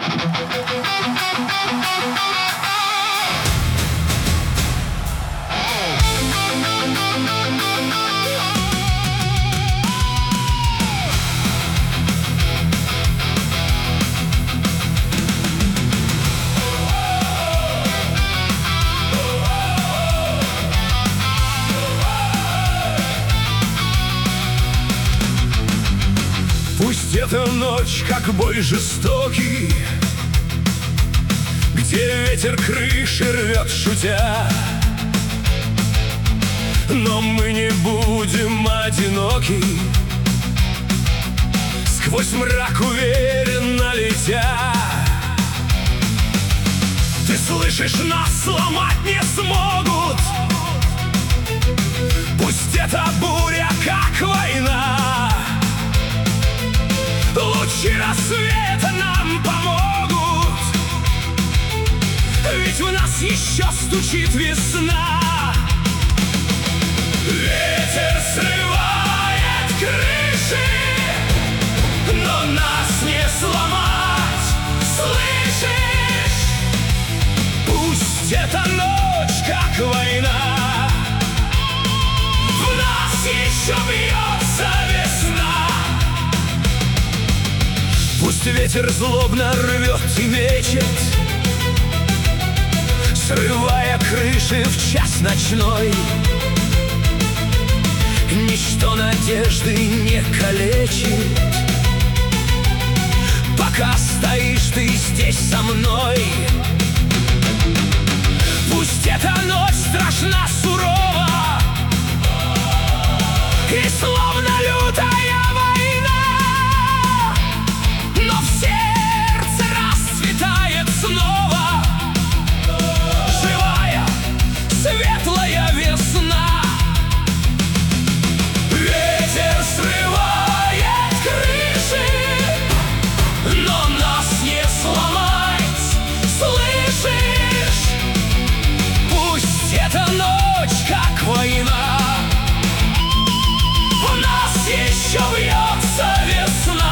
Пусть эта ночь, как бой жестокий, где ветер крыши рвет, шутя, но мы не будем одиноки, сквозь мрак уверенно летя. Ты слышишь, нас сломать не смогут. Пусть эта буря, как война, лучи рассвета нам помогут, ведь в нас еще стучит весна. Ветер срывает крыши, но нас не сломать, слышишь? Пусть эта ночь, как война, в нас еще бьется весна. Пусть ветер злобно рвет и мечет, срывая крыши в час ночной. Ничто надежды не калечит, пока стоишь ты здесь со мной. Пусть эта ночь страшна, сурова и словно лютая война, но в сердце расцветает снова живая, светлая весна. Ветер срывает крыши, но нас не сломать, слышишь? Пусть эта ночь, как война, в нас еще бьется весна.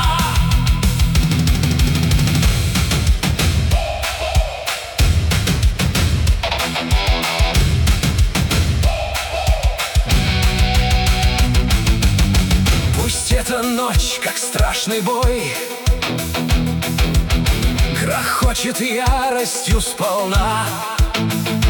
Пусть эта ночь, как страшный бой, грохочет яростью сполна,